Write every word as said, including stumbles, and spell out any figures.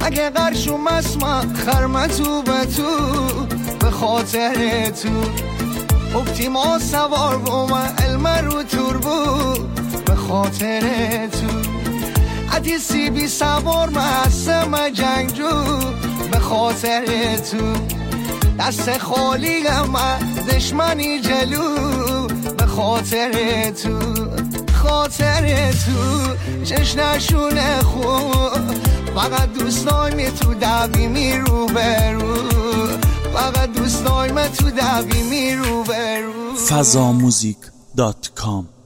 اگه قرشم اسما خرم تو به تو به خاطر تو اپتیما سوار بوم علم رو تور بود به خاطر تو عدی سی بی سوار محسم جنگجو به خاطر تو دست خالی من دشمنی جلو به خاطر تو خاطر تو چشنشونه خوب فقط دوستایم تو دبی می رو برو فقط دوستایم تو دبی می رو برو فضا موزیک دات کام